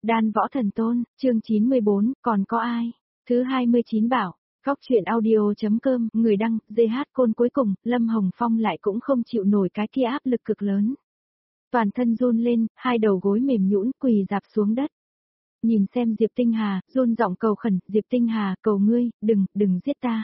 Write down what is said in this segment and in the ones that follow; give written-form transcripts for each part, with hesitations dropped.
Đan Võ Thần Tôn, chương 94, còn có ai? Thứ 29 bảo, Góc Chuyện Audio.com, người đăng, GH Côn. Cuối cùng, Lâm Hồng Phong lại cũng không chịu nổi cái kia áp lực cực lớn. Toàn thân run lên, hai đầu gối mềm nhũn quỳ rạp xuống đất. Nhìn xem Diệp Tinh Hà, run giọng cầu khẩn, Diệp Tinh Hà, cầu ngươi, đừng giết ta.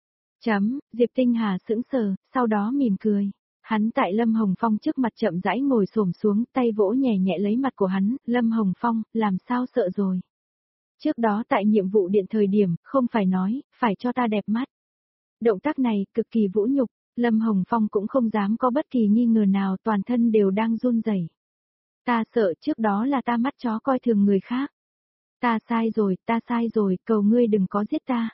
Diệp Tinh Hà sững sờ, sau đó mỉm cười. Hắn tại Lâm Hồng Phong trước mặt chậm rãi ngồi xổm xuống, tay vỗ nhẹ nhẹ lấy mặt của hắn, Lâm Hồng Phong, làm sao sợ rồi. Trước đó tại nhiệm vụ điện thời điểm, không phải nói, phải cho ta đẹp mắt. Động tác này, cực kỳ vũ nhục, Lâm Hồng Phong cũng không dám có bất kỳ nghi ngờ nào, toàn thân đều đang run rẩy. Ta sợ trước đó là ta mắt chó coi thường người khác. Ta sai rồi, cầu ngươi đừng có giết ta.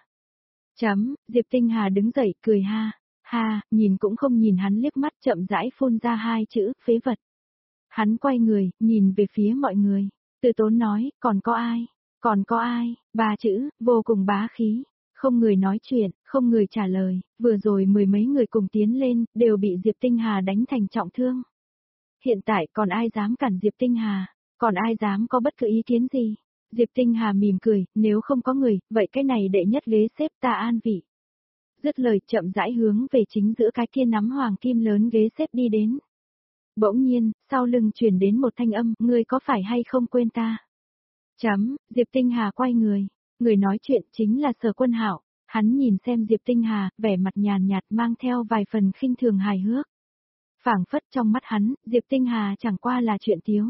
Diệp Tinh Hà đứng dậy, cười ha, nhìn cũng không nhìn hắn liếc mắt, chậm rãi phun ra hai chữ, phế vật. Hắn quay người, nhìn về phía mọi người, từ tốn nói, còn có ai, ba chữ, vô cùng bá khí. Không người nói chuyện, không người trả lời, vừa rồi mười mấy người cùng tiến lên, đều bị Diệp Tinh Hà đánh thành trọng thương. Hiện tại còn ai dám cản Diệp Tinh Hà, còn ai dám có bất cứ ý kiến gì? Diệp Tinh Hà mỉm cười, nếu không có người, vậy cái này đệ nhất ghế xếp ta an vị. Dứt lời chậm rãi hướng về chính giữa cái kia nắm hoàng kim lớn ghế xếp đi đến. Bỗng nhiên, sau lưng truyền đến một thanh âm, ngươi có phải hay không quên ta? Diệp Tinh Hà quay người nói chuyện chính là Sở Quân Hạo. Hắn nhìn xem Diệp Tinh Hà, vẻ mặt nhàn nhạt mang theo vài phần khinh thường hài hước. Phảng phất trong mắt hắn, Diệp Tinh Hà chẳng qua là chuyện tiếu.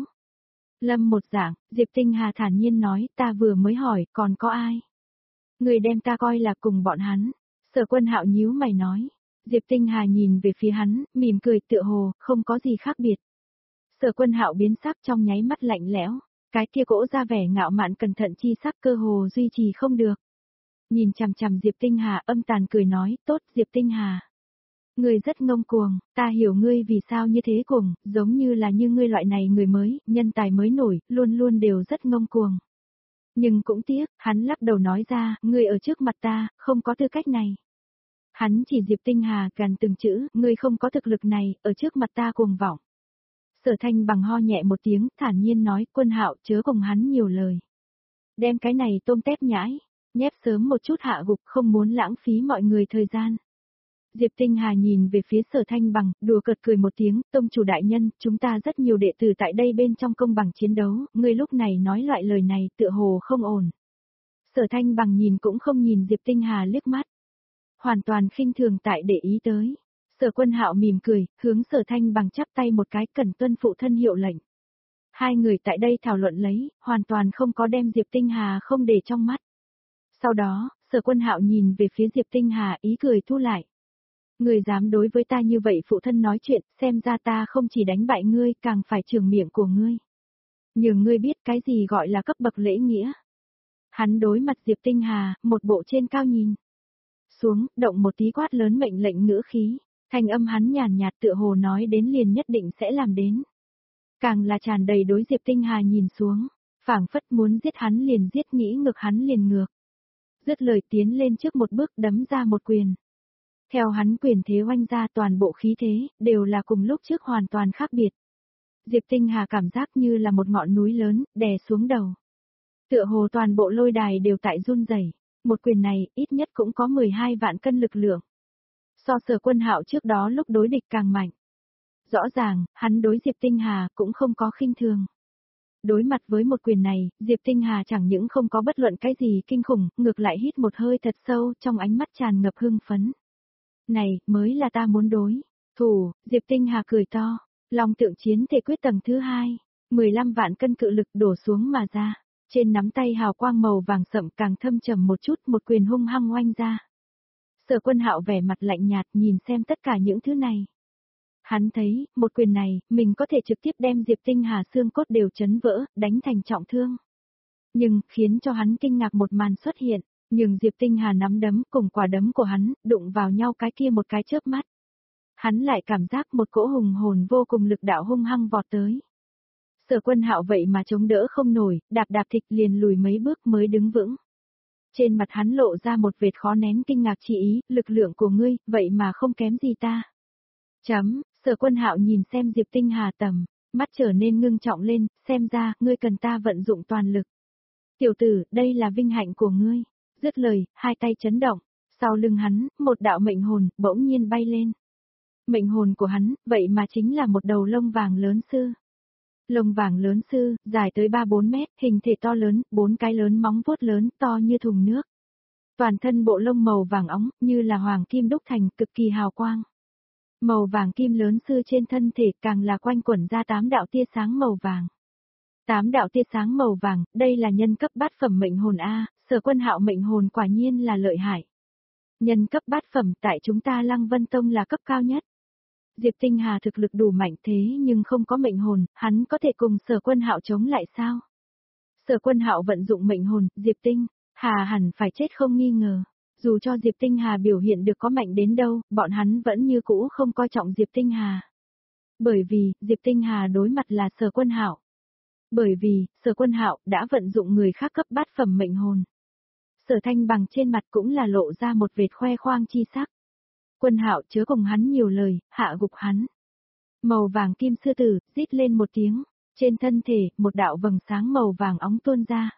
Lâm một dạng, Diệp Tinh Hà thản nhiên nói, ta vừa mới hỏi, còn có ai? Người đem ta coi là cùng bọn hắn. Sở Quân Hạo nhíu mày nói. Diệp Tinh Hà nhìn về phía hắn, mỉm cười tựa hồ, không có gì khác biệt. Sở Quân Hạo biến sắc trong nháy mắt lạnh lẽo, cái kia cỗ ra vẻ ngạo mạn cẩn thận chi sắc cơ hồ duy trì không được. Nhìn chằm chằm Diệp Tinh Hà âm tàn cười nói, tốt Diệp Tinh Hà. Ngươi rất ngông cuồng, ta hiểu ngươi vì sao như thế cuồng, giống như là như ngươi loại này người mới, nhân tài mới nổi, luôn luôn đều rất ngông cuồng. Nhưng cũng tiếc, hắn lắc đầu nói ra, ngươi ở trước mặt ta, không có tư cách này. Hắn chỉ Diệp Tinh Hà gần từng chữ, ngươi không có thực lực này, ở trước mặt ta cuồng vọng. Sở Thanh bằng ho nhẹ một tiếng, thản nhiên nói, Quân Hạo chớ cùng hắn nhiều lời. Đem cái này tôm tép nhãi, nhép sớm một chút hạ gục, không muốn lãng phí mọi người thời gian. Diệp Tinh Hà nhìn về phía Sở Thanh bằng, đùa cợt cười một tiếng, tông chủ đại nhân, chúng ta rất nhiều đệ tử tại đây bên trong công bằng chiến đấu, ngươi lúc này nói loại lời này tựa hồ không ổn. Sở Thanh bằng nhìn cũng không nhìn Diệp Tinh Hà liếc mắt. Hoàn toàn khinh thường tại để ý tới. Sở Quân Hạo mỉm cười, hướng Sở Thanh bằng chắp tay một cái, cẩn tuân phụ thân hiệu lệnh. Hai người tại đây thảo luận lấy, hoàn toàn không có đem Diệp Tinh Hà không để trong mắt. Sau đó, Sở Quân Hạo nhìn về phía Diệp Tinh Hà, ý cười thu lại. Ngươi dám đối với ta như vậy phụ thân nói chuyện, xem ra ta không chỉ đánh bại ngươi, càng phải trường miệng của ngươi. Nhưng ngươi biết cái gì gọi là cấp bậc lễ nghĩa. Hắn đối mặt Diệp Tinh Hà, một bộ trên cao nhìn xuống, động một tí quát lớn mệnh lệnh ngữ khí, thanh âm hắn nhàn nhạt tựa hồ nói đến liền nhất định sẽ làm đến. Càng là tràn đầy đối Diệp Tinh Hà nhìn xuống, phảng phất muốn giết hắn liền giết, nghĩ ngược hắn liền ngược. Dứt lời tiến lên trước một bước đấm ra một quyền. Theo hắn quyền thế oanh ra toàn bộ khí thế, đều là cùng lúc trước hoàn toàn khác biệt. Diệp Tinh Hà cảm giác như là một ngọn núi lớn, đè xuống đầu. Tựa hồ toàn bộ lôi đài đều tại run rẩy. Một quyền này, ít nhất cũng có 12 vạn cân lực lượng. So Sở Quân Hạo trước đó lúc đối địch càng mạnh. Rõ ràng, hắn đối Diệp Tinh Hà cũng không có khinh thường. Đối mặt với một quyền này, Diệp Tinh Hà chẳng những không có bất luận cái gì kinh khủng, ngược lại hít một hơi thật sâu, trong ánh mắt tràn ngập hưng phấn. Này, mới là ta muốn đối thủ. Diệp Tinh Hà cười to, Long Tượng Chiến Thể Quyết tầng thứ 2, 15 vạn cân cự lực đổ xuống mà ra. Trên nắm tay hào quang màu vàng sậm càng thâm trầm một chút, một quyền hung hăng oanh ra. Sở Quân Hạo vẻ mặt lạnh nhạt nhìn xem tất cả những thứ này. Hắn thấy, một quyền này, mình có thể trực tiếp đem Diệp Tinh Hà xương cốt đều chấn vỡ, đánh thành trọng thương. Nhưng, khiến cho hắn kinh ngạc một màn xuất hiện, nhưng Diệp Tinh Hà nắm đấm cùng quả đấm của hắn, đụng vào nhau cái kia một cái chớp mắt. Hắn lại cảm giác một cỗ hùng hồn vô cùng lực đạo hung hăng vọt tới. Sở Quân Hạo vậy mà chống đỡ không nổi, đạp thịt liền lùi mấy bước mới đứng vững. Trên mặt hắn lộ ra một vệt khó nén kinh ngạc chi ý, lực lượng của ngươi, vậy mà không kém gì ta. Sở Quân Hạo nhìn xem Diệp Tinh Hà mắt trở nên ngưng trọng lên, xem ra, ngươi cần ta vận dụng toàn lực. Tiểu tử, đây là vinh hạnh của ngươi. Dứt lời, hai tay chấn động, sau lưng hắn, một đạo mệnh hồn, bỗng nhiên bay lên. Mệnh hồn của hắn, vậy mà chính là một đầu lông vàng lớn sư. Lông vàng lớn sư, dài tới 3-4 mét, hình thể to lớn, 4 cái lớn móng vuốt lớn, to như thùng nước. Toàn thân bộ lông màu vàng óng, như là hoàng kim đúc thành, cực kỳ hào quang. Màu vàng kim lớn sư trên thân thể càng là quanh quẩn ra 8 đạo tia sáng màu vàng. 8 đạo tia sáng màu vàng, đây là nhân cấp bát phẩm mệnh hồn A, Sở Quân Hạo mệnh hồn quả nhiên là lợi hại. Nhân cấp bát phẩm tại chúng ta Lăng Vân Tông là cấp cao nhất. Diệp Tinh Hà thực lực đủ mạnh thế nhưng không có mệnh hồn, hắn có thể cùng Sở Quân Hạo chống lại sao? Sở Quân Hạo vận dụng mệnh hồn, Diệp Tinh Hà hẳn phải chết không nghi ngờ. Dù cho Diệp Tinh Hà biểu hiện được có mạnh đến đâu, bọn hắn vẫn như cũ không coi trọng Diệp Tinh Hà. Bởi vì, Diệp Tinh Hà đối mặt là Sở Quân Hạo. Bởi vì, Sở Quân Hạo đã vận dụng người khác cấp bát phẩm mệnh hồn. Sở Thanh Bằng trên mặt cũng là lộ ra một vệt khoe khoang chi sắc. Quân Hạo chớ cùng hắn nhiều lời, hạ gục hắn. Màu vàng kim sư tử, rít lên một tiếng, trên thân thể, một đạo vầng sáng màu vàng óng tuôn ra.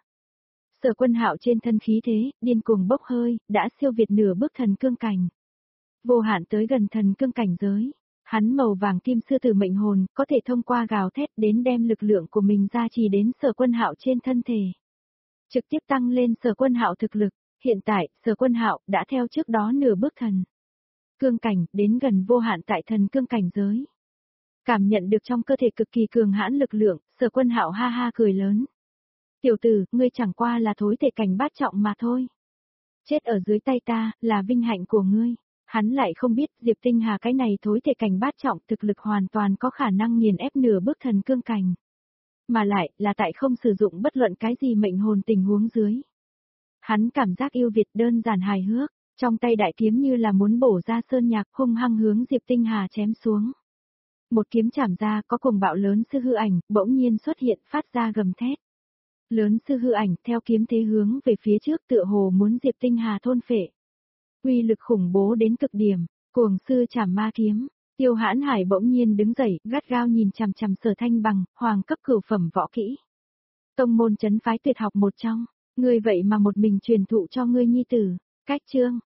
Sở Quân Hạo trên thân khí thế, điên cuồng bốc hơi, đã siêu việt nửa bước thần cương cảnh. Vô hạn tới gần thần cương cảnh giới. Hắn màu vàng kim sư tử mệnh hồn, có thể thông qua gào thét đến đem lực lượng của mình ra trì đến Sở Quân Hạo trên thân thể. Trực tiếp tăng lên Sở Quân Hạo thực lực, hiện tại, Sở Quân Hạo đã theo trước đó nửa bước thần cương cảnh, đến gần vô hạn tại thần cương cảnh giới. Cảm nhận được trong cơ thể cực kỳ cường hãn lực lượng, Sở Quân Hạo ha ha cười lớn. Tiểu tử, ngươi chẳng qua là thối thể cảnh bát trọng mà thôi. Chết ở dưới tay ta, là vinh hạnh của ngươi. Hắn lại không biết Diệp Tinh Hà cái này thối thể cảnh bát trọng thực lực hoàn toàn có khả năng nghiền ép nửa bước thần cương cảnh. Mà lại là tại không sử dụng bất luận cái gì mệnh hồn tình huống dưới. Hắn cảm giác yêu Việt đơn giản hài hước, trong tay đại kiếm như là muốn bổ ra sơn nhạc hung hăng hướng Diệp Tinh Hà chém xuống. Một kiếm chảm ra có cùng bạo lớn sư hư ảnh, bỗng nhiên xuất hiện phát ra gầm thét. Lớn sư hư ảnh theo kiếm thế hướng về phía trước tựa hồ muốn Diệp Tinh Hà thôn phệ. Uy lực khủng bố đến cực điểm, cuồng sư chảm ma kiếm. Tiêu Hãn Hải bỗng nhiên đứng dậy, gắt gao nhìn chằm chằm Sở Thanh Bằng, hoàng cấp cửu phẩm võ kỹ. Tông môn trấn phái tuyệt học một trong, ngươi vậy mà một mình truyền thụ cho ngươi nhi tử. Cách chương